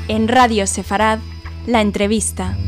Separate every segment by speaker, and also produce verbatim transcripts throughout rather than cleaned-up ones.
Speaker 1: En Radio Sefarad, la entrevista.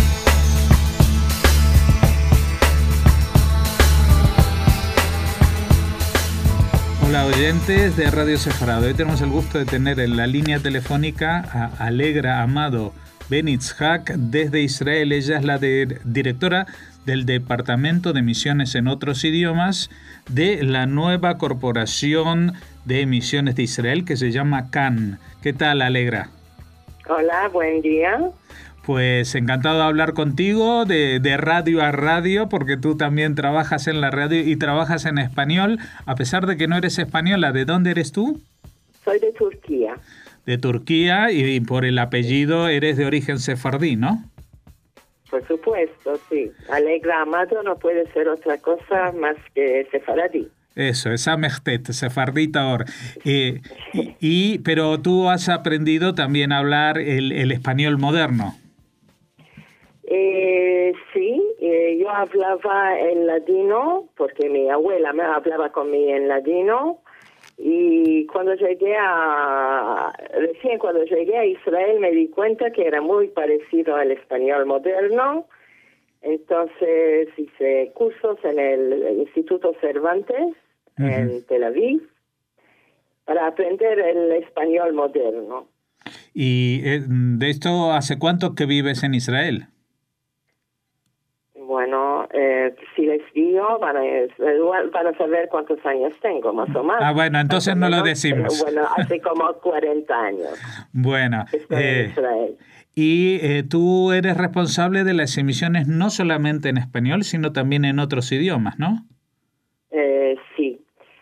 Speaker 2: Hola oyentes de Radio Sefarad. Hoy tenemos el gusto de tener en la línea telefónica a Alegra Amado Ben-Itzhak desde Israel. Ella es la de, directora del Departamento de Emisiones en Otros Idiomas de la nueva Corporación de Emisiones de Israel que se llama CAN. ¿Qué tal, Alegra?
Speaker 3: Hola, buen día.
Speaker 2: Pues encantado de hablar contigo de, de radio a radio, porque tú también trabajas en la radio y trabajas en español, a pesar de que no eres española. ¿De dónde eres tú?
Speaker 3: Soy de Turquía.
Speaker 2: De Turquía, y por el apellido eres de origen sefardí, ¿no?
Speaker 3: Por supuesto, sí. Alegra Amado no puede ser otra cosa más que sefaradí.
Speaker 2: Eso, es Amechtet, sefardí Taor. Eh, y, y, pero tú has aprendido también a hablar el, el español moderno.
Speaker 3: Eh, sí, eh, yo hablaba en ladino, porque mi abuela me hablaba conmigo en ladino, y cuando llegué a, recién cuando llegué a Israel me di cuenta que era muy parecido al español moderno. Entonces hice cursos en el Instituto Cervantes, uh-huh, en Tel Aviv, para aprender el español moderno.
Speaker 2: ¿Y de esto hace cuánto que vives en Israel?
Speaker 3: Bueno, eh, si les digo, van a, van a saber cuántos años tengo, más o menos.
Speaker 2: Ah, bueno, entonces no lo decimos.
Speaker 3: Pero bueno, hace como cuarenta años.
Speaker 2: Bueno.
Speaker 3: Estoy
Speaker 2: eh,
Speaker 3: en Israel.
Speaker 2: Y eh, tú eres responsable de las emisiones no solamente en español, sino también en otros idiomas, ¿no?
Speaker 3: Eh, sí.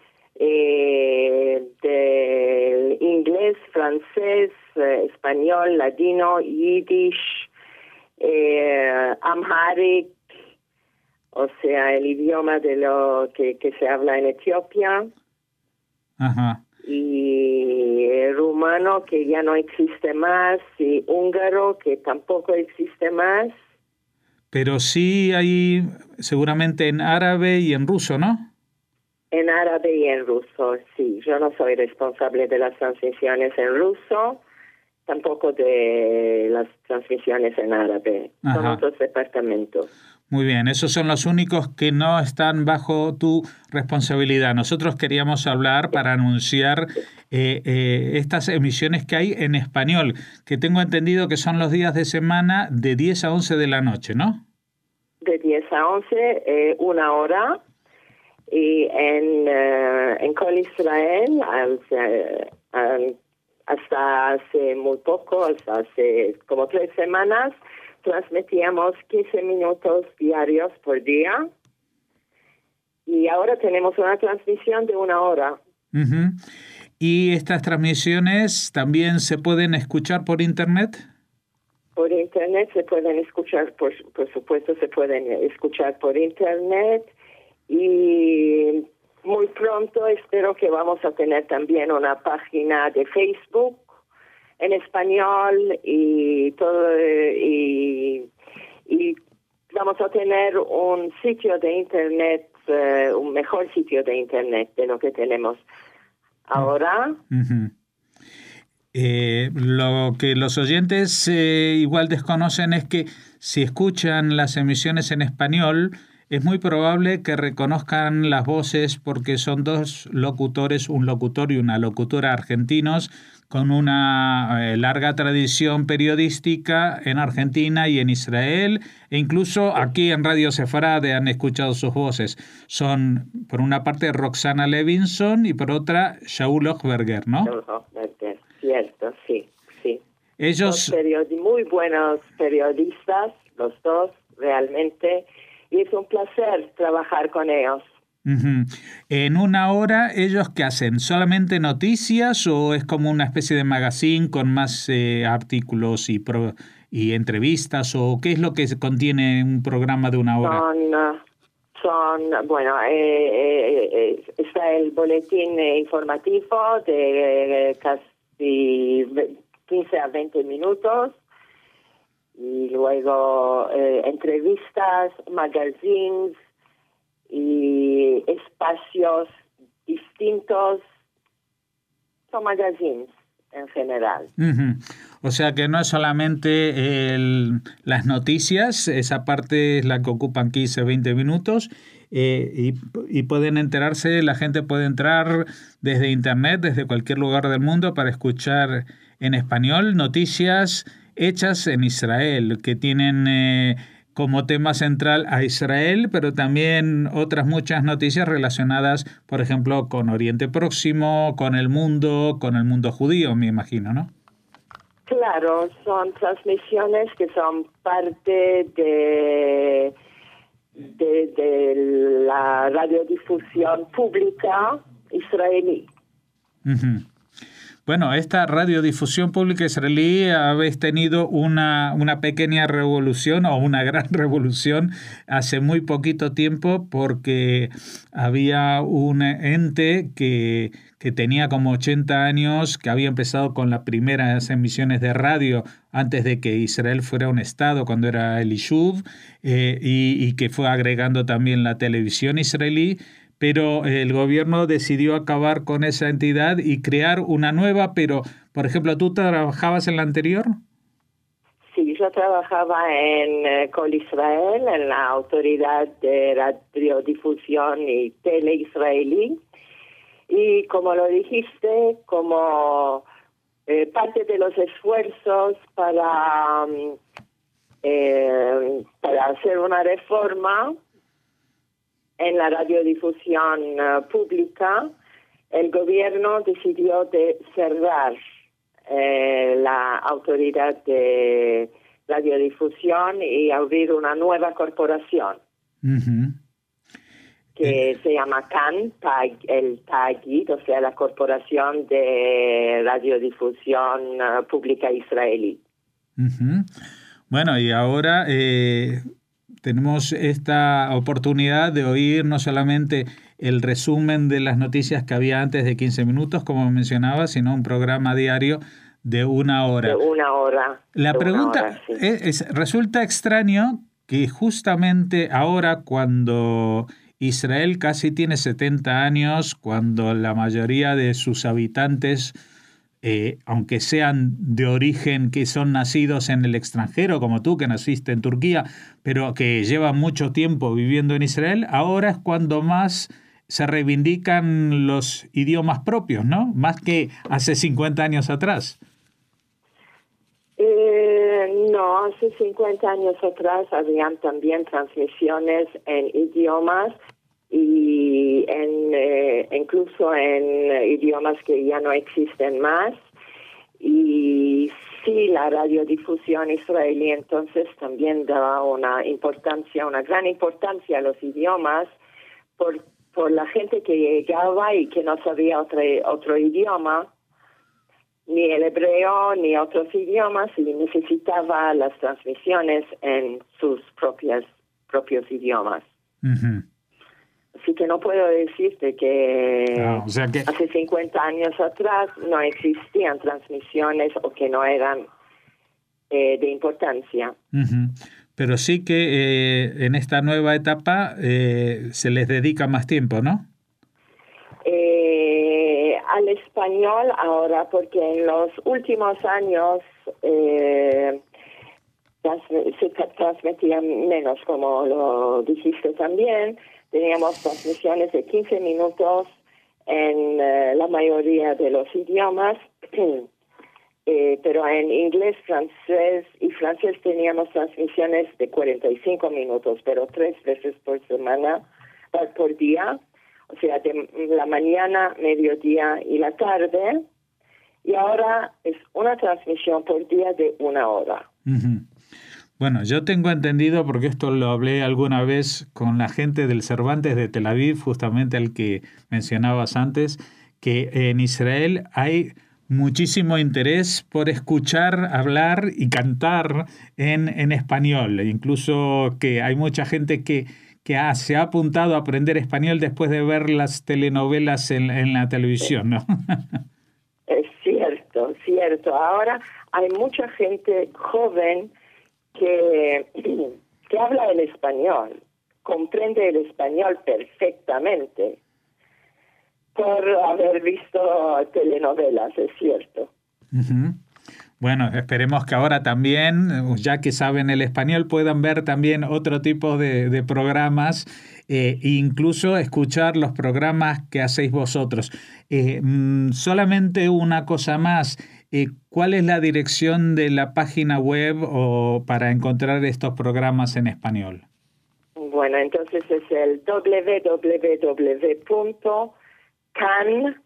Speaker 3: Eh, del inglés, francés, eh, español, ladino, yiddish, eh, amharic, o sea, el idioma de lo que, que se habla en Etiopía.
Speaker 2: Ajá.
Speaker 3: Y el rumano, que ya no existe más, y húngaro, que tampoco existe más.
Speaker 2: Pero sí hay seguramente en árabe y en ruso, ¿no?
Speaker 3: En árabe y en ruso, sí. Yo no soy responsable de las transmisiones en ruso, tampoco de las transmisiones en árabe. Ajá. Son otros departamentos.
Speaker 2: Muy bien, esos son los únicos que no están bajo tu responsabilidad. Nosotros queríamos hablar para anunciar eh, eh, estas emisiones que hay en español, que tengo entendido que son los días de semana de diez a once de la noche, ¿no?
Speaker 3: De diez a once, eh, una hora. Y en, uh, en Kol Israel, al, al, hasta hace muy poco, hasta hace como tres semanas, transmitíamos quince minutos diarios por día. Y ahora tenemos una transmisión de una hora.
Speaker 2: Uh-huh. ¿Y estas transmisiones también se pueden escuchar por Internet?
Speaker 3: Por Internet se pueden escuchar, por, por supuesto se pueden escuchar por Internet. Y muy pronto espero que vamos a tener también una página de Facebook en español y todo y, y vamos a tener un sitio de internet, uh, un mejor sitio de internet de lo que tenemos ahora.
Speaker 2: Uh-huh. Eh, lo que los oyentes eh, igual desconocen es que si escuchan las emisiones en español, es muy probable que reconozcan las voces porque son dos locutores, un locutor y una locutora argentinos con una eh, larga tradición periodística en Argentina y en Israel, e incluso aquí en Radio Sefarad han escuchado sus voces. Son, por una parte, Roxana Levinson y por otra, Shaul Hochberger, ¿no?
Speaker 3: Shaul Hochberger, cierto, sí, sí.
Speaker 2: Ellos...
Speaker 3: Son periodi- muy buenos periodistas, los dos, realmente, y es un placer trabajar con ellos.
Speaker 2: Uh-huh. En una hora, ¿ellos qué hacen? ¿Solamente noticias o es como una especie de magazine con más eh, artículos y, pro, y entrevistas? ¿O qué es lo que contiene un programa de una hora?
Speaker 3: Son, son bueno, eh, eh, eh, está el boletín informativo de eh, casi quince a veinte minutos. Y luego eh, entrevistas, magazines y espacios distintos. Son magazines. en general.
Speaker 2: Uh-huh. O sea que no es solamente el, las noticias, esa parte es la que ocupan quince, veinte minutos, eh, y, y pueden enterarse, la gente puede entrar desde internet, desde cualquier lugar del mundo para escuchar en español noticias hechas en Israel, que tienen eh, como tema central a Israel, pero también otras muchas noticias relacionadas, por ejemplo, con Oriente Próximo, con el mundo, con el mundo judío, me imagino, ¿no?
Speaker 3: Claro, son transmisiones que son parte de, de, de la radiodifusión pública israelí.
Speaker 2: Uh-huh. Bueno, esta radiodifusión pública israelí habéis tenido una, una pequeña revolución o una gran revolución hace muy poquito tiempo, porque había un ente que, que tenía como ochenta años, que había empezado con las primeras emisiones de radio antes de que Israel fuera un estado, cuando era el Yishuv, eh, y, y que fue agregando también la televisión israelí. Pero el gobierno decidió acabar con esa entidad y crear una nueva, pero, por ejemplo, ¿tú trabajabas en la anterior?
Speaker 3: Sí, yo trabajaba en eh, Col Israel, en la Autoridad de Radiodifusión y Tele Israelí, y como lo dijiste, como eh, parte de los esfuerzos para, um, eh, para hacer una reforma en la radiodifusión uh, pública, el gobierno decidió de cerrar eh, la autoridad de radiodifusión y abrir una nueva corporación uh-huh. que eh. se llama CAN, Tag, el Tagid, o sea, la Corporación de Radiodifusión uh, Pública Israelí.
Speaker 2: Uh-huh. Bueno, y ahora Eh... tenemos esta oportunidad de oír no solamente el resumen de las noticias que había antes de quince minutos, como mencionaba, sino un programa diario de una hora.
Speaker 3: De una hora.
Speaker 2: La
Speaker 3: de
Speaker 2: pregunta
Speaker 3: una hora, sí.
Speaker 2: es, es, resulta extraño que justamente ahora, cuando Israel casi tiene setenta años, cuando la mayoría de sus habitantes, Eh, aunque sean de origen que son nacidos en el extranjero, como tú que naciste en Turquía, pero que llevan mucho tiempo viviendo en Israel, ahora es cuando más se reivindican los idiomas propios, ¿no? Más que hace cincuenta años atrás.
Speaker 3: Eh, no, hace cincuenta años atrás habían también transmisiones en idiomas y en, eh, incluso en idiomas que ya no existen más. Y sí, la radiodifusión israelí entonces también daba una importancia, una gran importancia a los idiomas por, por la gente que llegaba y que no sabía otro, otro idioma, ni el hebreo ni otros idiomas, y necesitaba las transmisiones en sus propias, propios idiomas. Uh-huh. Así que no puedo decirte que,
Speaker 2: ah, o sea que
Speaker 3: hace cincuenta años atrás no existían transmisiones o que no eran eh, de importancia.
Speaker 2: Uh-huh. Pero sí que eh, en esta nueva etapa eh, se les dedica más tiempo, ¿no?
Speaker 3: Eh, al español ahora, porque en los últimos años eh, se transmitían menos, como lo dijiste también. Teníamos transmisiones de quince minutos en uh, la mayoría de los idiomas, eh, pero en inglés, francés y francés teníamos transmisiones de cuarenta y cinco minutos, pero tres veces por semana, por día, o sea, de la mañana, mediodía y la tarde, y ahora es una transmisión por día de una hora.
Speaker 2: Uh-huh. Bueno, yo tengo entendido, porque esto lo hablé alguna vez con la gente del Cervantes de Tel Aviv, justamente al que mencionabas antes, que en Israel hay muchísimo interés por escuchar, hablar y cantar en, en español. Incluso que hay mucha gente que, que ha, se ha apuntado a aprender español después de ver las telenovelas en, en la televisión, ¿no?
Speaker 3: Es cierto, cierto. Ahora hay mucha gente joven que, que habla el español, comprende el español perfectamente por haber visto telenovelas, es cierto.
Speaker 2: Uh-huh. Bueno, esperemos que ahora también, ya que saben el español, puedan ver también otro tipo de, de programas eh, e incluso escuchar los programas que hacéis vosotros. Eh, solamente una cosa más, eh, ¿cuál es la dirección de la página web o para encontrar estos programas en español?
Speaker 3: Bueno, entonces es el doble u doble u doble u punto can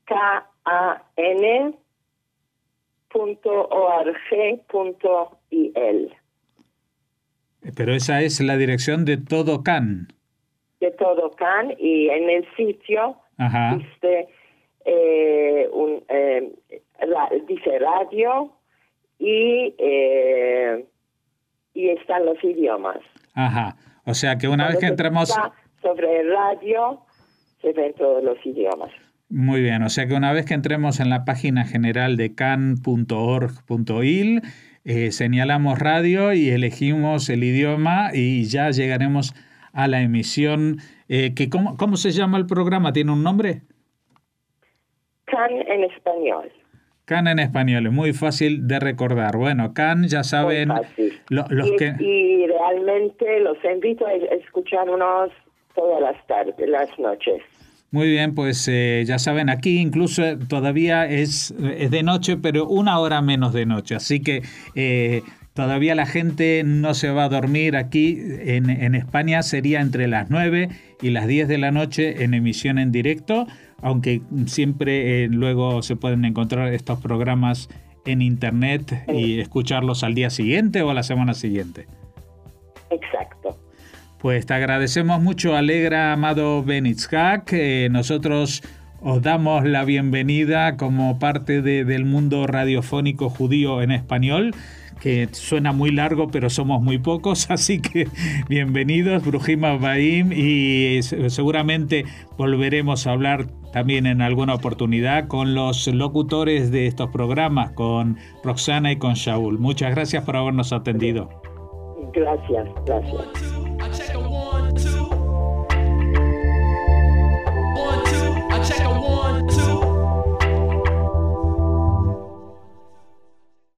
Speaker 3: punto org punto il.
Speaker 2: Pero esa es la dirección de todo CAN.
Speaker 3: De todo CAN, y en el sitio
Speaker 2: Ajá.
Speaker 3: dice, eh, un, eh, la, dice radio y, eh, y están los idiomas.
Speaker 2: Ajá. O sea que una
Speaker 3: Cuando
Speaker 2: vez que entremos...
Speaker 3: sobre radio se ven todos los idiomas.
Speaker 2: Muy bien, o sea que una vez que entremos en la página general de can punto org punto il, eh, señalamos radio y elegimos el idioma y ya llegaremos a la emisión. Eh, que ¿cómo, ¿Cómo se llama el programa? ¿Tiene un nombre?
Speaker 3: CAN en español.
Speaker 2: CAN en español, es muy fácil de recordar. Bueno, CAN, ya saben... Lo, los
Speaker 3: y,
Speaker 2: que...
Speaker 3: y realmente los invito a escucharnos todas las tardes, las noches.
Speaker 2: Muy bien, pues eh, ya saben, aquí incluso todavía es, es de noche, pero una hora menos de noche. Así que eh, todavía la gente no se va a dormir aquí. En, en España sería entre las nueve y las diez de la noche en emisión en directo, aunque siempre eh, luego se pueden encontrar estos programas en internet y escucharlos al día siguiente o a la semana siguiente.
Speaker 3: Exacto.
Speaker 2: Pues te agradecemos mucho, Alegra Amado Ben-Itzhak. Eh, nosotros os damos la bienvenida como parte de, del mundo radiofónico judío en español, que suena muy largo, pero somos muy pocos, así que bienvenidos, Bruhim Habayim, y seguramente volveremos a hablar también en alguna oportunidad con los locutores de estos programas, con Roxana y con Shaul. Muchas gracias por habernos atendido.
Speaker 3: Gracias, gracias.